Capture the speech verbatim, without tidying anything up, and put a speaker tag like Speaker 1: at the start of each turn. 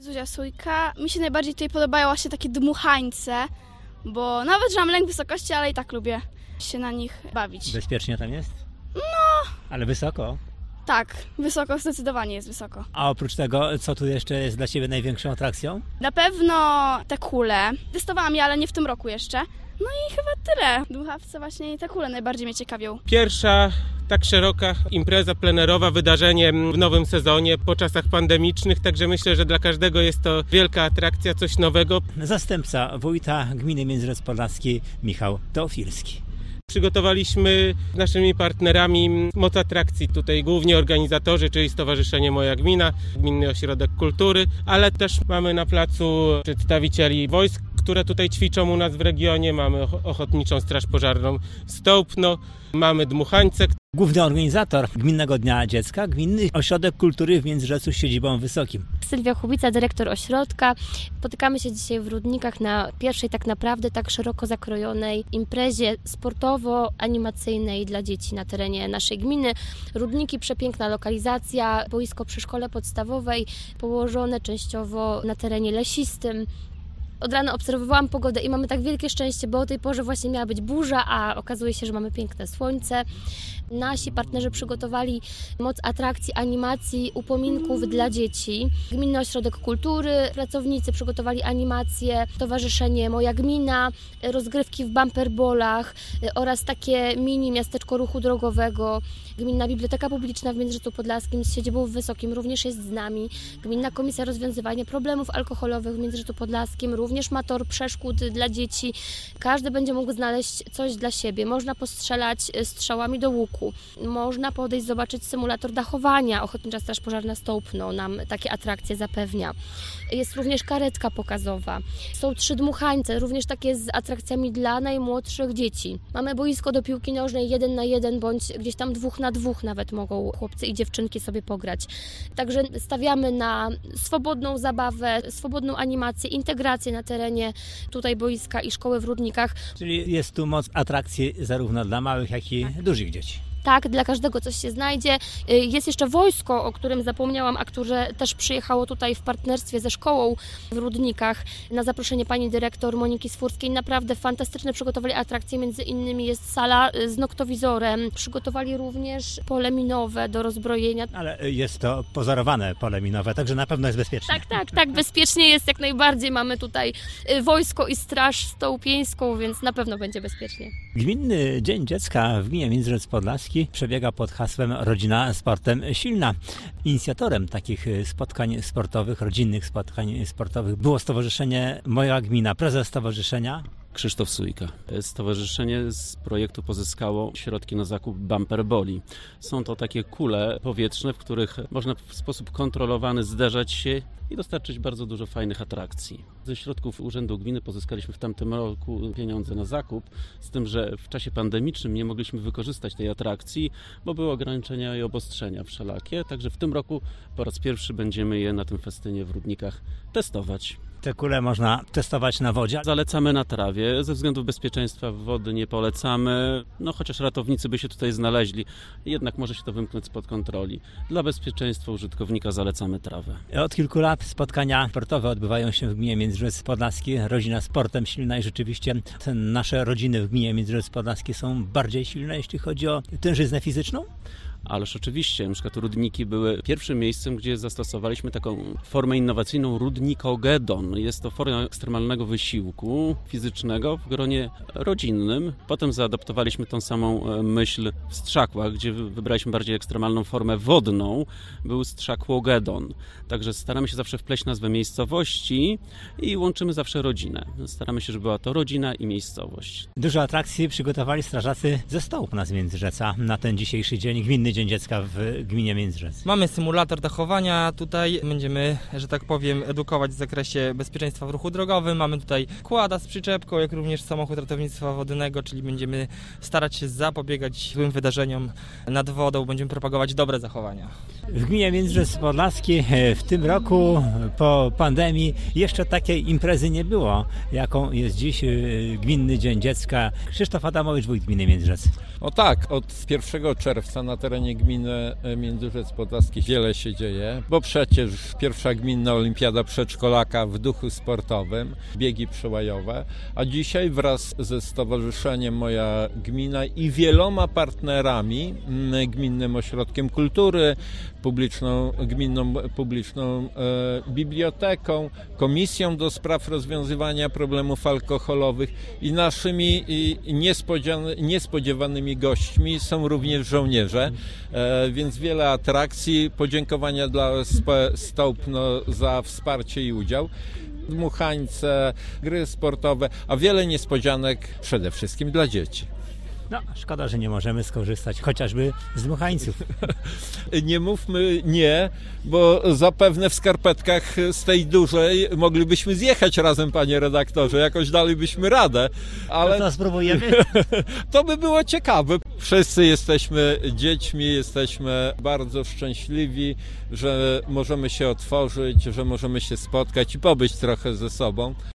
Speaker 1: Zuzia Sójka. Mi się najbardziej tutaj podobają właśnie takie dmuchańce, bo nawet, że mam lęk wysokości, ale i tak lubię się na nich bawić.
Speaker 2: Bezpiecznie tam jest?
Speaker 1: No.
Speaker 2: Ale wysoko?
Speaker 1: Tak, wysoko, zdecydowanie jest wysoko.
Speaker 2: A oprócz tego, co tu jeszcze jest dla Ciebie największą atrakcją?
Speaker 1: Na pewno te kule. Testowałam je, ale nie w tym roku jeszcze. No i chyba tyle. Dmuchawce właśnie i te kule najbardziej mnie ciekawią.
Speaker 3: Pierwsza tak szeroka impreza plenerowa, wydarzenie w nowym sezonie po czasach pandemicznych, także myślę, że dla każdego jest to wielka atrakcja, coś nowego.
Speaker 2: Zastępca wójta gminy Międzyrzec Podlaski Michał Teofilski.
Speaker 3: Przygotowaliśmy z naszymi partnerami moc atrakcji, tutaj głównie organizatorzy, czyli Stowarzyszenie Moja Gmina, Gminny Ośrodek Kultury, ale też mamy na placu przedstawicieli wojsk, które tutaj ćwiczą u nas w regionie. Mamy Ochotniczą Straż Pożarną Stołpno, mamy dmuchańce.
Speaker 2: Główny organizator Gminnego Dnia Dziecka, Gminny Ośrodek Kultury w Międzyrzecu z siedzibą w Wysokim.
Speaker 4: Sylwia Chubica, dyrektor ośrodka. Spotykamy się dzisiaj w Rudnikach na pierwszej tak naprawdę tak szeroko zakrojonej imprezie sportowo-animacyjnej dla dzieci na terenie naszej gminy. Rudniki, przepiękna lokalizacja, boisko przy szkole podstawowej, położone częściowo na terenie lesistym. Od rana obserwowałam pogodę i mamy tak wielkie szczęście, bo o tej porze właśnie miała być burza, a okazuje się, że mamy piękne słońce. Nasi partnerzy przygotowali moc atrakcji, animacji, upominków dla dzieci. Gminny Ośrodek Kultury, pracownicy przygotowali animacje, Stowarzyszenie Moja Gmina, rozgrywki w bumperbolach oraz takie mini miasteczko ruchu drogowego. Gminna Biblioteka Publiczna w Międzyrzeczu Podlaskim z siedzibą w Wysokim również jest z nami. Gminna Komisja Rozwiązywania Problemów Alkoholowych w Międzyrzeczu Podlaskim również ma tor przeszkód dla dzieci. Każdy będzie mógł znaleźć coś dla siebie. Można postrzelać strzałami do łuku. Można podejść, zobaczyć symulator dachowania. Ochotnicza Straż Pożarna Stołpno nam takie atrakcje zapewnia. Jest również karetka pokazowa. Są trzy dmuchańce, również takie z atrakcjami dla najmłodszych dzieci. Mamy boisko do piłki nożnej jeden na jeden, bądź gdzieś tam dwóch na dwóch nawet mogą chłopcy i dziewczynki sobie pograć. Także stawiamy na swobodną zabawę, swobodną animację, integrację na terenie tutaj boiska i szkoły w Rudnikach.
Speaker 2: Czyli jest tu moc atrakcji zarówno dla małych, jak i dużych dzieci.
Speaker 4: Tak, dla każdego coś się znajdzie. Jest jeszcze wojsko, o którym zapomniałam, a które też przyjechało tutaj w partnerstwie ze szkołą w Rudnikach na zaproszenie pani dyrektor Moniki Swórskiej. Naprawdę fantastyczne przygotowali atrakcje, między innymi jest sala z noktowizorem. Przygotowali również pole minowe do rozbrojenia.
Speaker 2: Ale jest to pozorowane pole minowe, także na pewno jest bezpieczne.
Speaker 4: Tak, tak, tak, bezpiecznie jest jak najbardziej. Mamy tutaj wojsko i straż stołpieńską, więc na pewno będzie bezpiecznie.
Speaker 2: Gminny Dzień Dziecka w gminie Międzyrzec Podlaski przebiega pod hasłem Rodzina sportem silna. Inicjatorem takich spotkań sportowych, rodzinnych spotkań sportowych było Stowarzyszenie Moja Gmina. Prezes stowarzyszenia
Speaker 5: Krzysztof Sójka. Stowarzyszenie z projektu pozyskało środki na zakup bumperboli. Są to takie kule powietrzne, w których można w sposób kontrolowany zderzać się i dostarczyć bardzo dużo fajnych atrakcji. Ze środków Urzędu Gminy pozyskaliśmy w tamtym roku pieniądze na zakup, z tym, że w czasie pandemicznym nie mogliśmy wykorzystać tej atrakcji, bo były ograniczenia i obostrzenia wszelakie. Także w tym roku po raz pierwszy będziemy je na tym festynie w Rudnikach testować.
Speaker 2: Te kule można testować na wodzie.
Speaker 5: Zalecamy na trawie. Ze względów bezpieczeństwa wody nie polecamy, no chociaż ratownicy by się tutaj znaleźli, jednak może się to wymknąć spod kontroli. Dla bezpieczeństwa użytkownika zalecamy trawę.
Speaker 2: Od kilku lat spotkania sportowe odbywają się w gminie Międzyrzec Podlaski. Rodzina sportem silna i rzeczywiście te nasze rodziny w gminie Międzyrzec Podlaski są bardziej silne, jeśli chodzi o tężyznę fizyczną.
Speaker 5: Ależ oczywiście, na przykład Rudniki były pierwszym miejscem, gdzie zastosowaliśmy taką formę innowacyjną Rudnikogedon. Jest to forma ekstremalnego wysiłku fizycznego w gronie rodzinnym. Potem zaadaptowaliśmy tą samą myśl w strzakłach, gdzie wybraliśmy bardziej ekstremalną formę wodną. Był strzakłogedon. Także staramy się zawsze wpleść nazwę miejscowości i łączymy zawsze rodzinę. Staramy się, żeby była to rodzina i miejscowość.
Speaker 2: Dużo atrakcji przygotowali strażacy ze Stołpna z Międzyrzecza na ten dzisiejszy dzień, Gminny Dzień Dziecka w gminie Międzyrzec.
Speaker 6: Mamy symulator dachowania, tutaj będziemy, że tak powiem, edukować w zakresie bezpieczeństwa w ruchu drogowym. Mamy tutaj kłada z przyczepką, jak również samochód ratownictwa wodnego, czyli będziemy starać się zapobiegać złym wydarzeniom nad wodą, będziemy propagować dobre zachowania.
Speaker 2: W gminie Międzyrzec Podlaski w tym roku po pandemii jeszcze takiej imprezy nie było, jaką jest dziś Gminny Dzień Dziecka. Krzysztof Adamowicz, wójt gminy Międzyrzec.
Speaker 7: No tak, od pierwszego czerwca na terenie terenie gminy Międzyrzec Podlaski wiele się dzieje, bo przecież pierwsza gminna olimpiada przedszkolaka w duchu sportowym, biegi przełajowe, a dzisiaj wraz ze Stowarzyszeniem Moja Gmina i wieloma partnerami, Gminnym Ośrodkiem Kultury, publiczną, gminną publiczną e, biblioteką, Komisją do Spraw Rozwiązywania Problemów Alkoholowych i naszymi i niespodziewanymi gośćmi są również żołnierze, e, więc wiele atrakcji, podziękowania dla O S P Stołpno za wsparcie i udział, dmuchańce, gry sportowe, a wiele niespodzianek przede wszystkim dla dzieci.
Speaker 2: No, szkoda, że nie możemy skorzystać chociażby z dmuchańców.
Speaker 7: Nie mówmy nie, bo zapewne w skarpetkach z tej dużej moglibyśmy zjechać razem, panie redaktorze, jakoś dalibyśmy radę, ale
Speaker 2: No to spróbujemy.
Speaker 7: To by było ciekawe. Wszyscy jesteśmy dziećmi, jesteśmy bardzo szczęśliwi, że możemy się otworzyć, że możemy się spotkać i pobyć trochę ze sobą.